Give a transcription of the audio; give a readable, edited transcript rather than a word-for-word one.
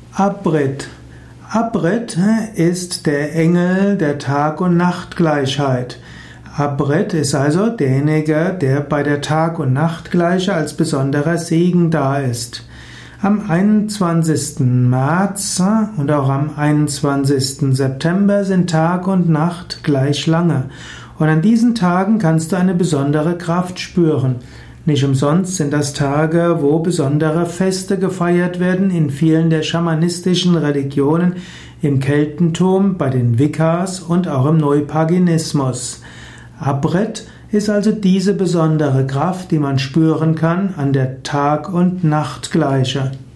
Abrit. Abrit ist der Engel der Tag- und Nachtgleichheit. Abrit ist also derjenige, der bei der Tag- und Nachtgleiche als besonderer Segen da ist. Am 21. März und auch am 21. September sind Tag und Nacht gleich lange. Und an diesen Tagen kannst du eine besondere Kraft spüren. Nicht umsonst sind das Tage, wo besondere Feste gefeiert werden in vielen der schamanistischen Religionen, im Keltentum, bei den Wickas und auch im Neupaganismus. Abrit ist also diese besondere Kraft, die man spüren kann an der Tag- und Nachtgleiche.